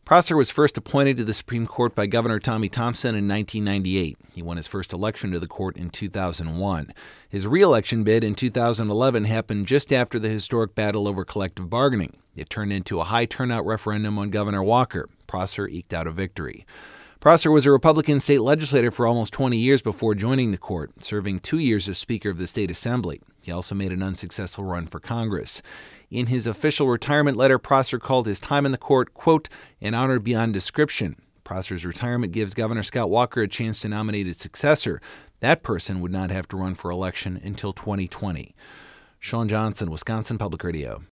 Prosser was first appointed to the Supreme Court by Governor Tommy Thompson in 1998. He won his first election to the court in 2001. His re-election bid in 2011 happened just after the historic battle over collective bargaining. It turned into a high-turnout referendum on Governor Walker. Prosser eked out a victory. Prosser was a Republican state legislator for almost 20 years before joining the court, serving 2 years as Speaker of the State Assembly. He also made an unsuccessful run for Congress. In his official retirement letter, Prosser called his time in the court, quote, an honor beyond description. Prosser's retirement gives Governor Scott Walker a chance to nominate his successor. That person would not have to run for election until 2020. Sean Johnson, Wisconsin Public Radio.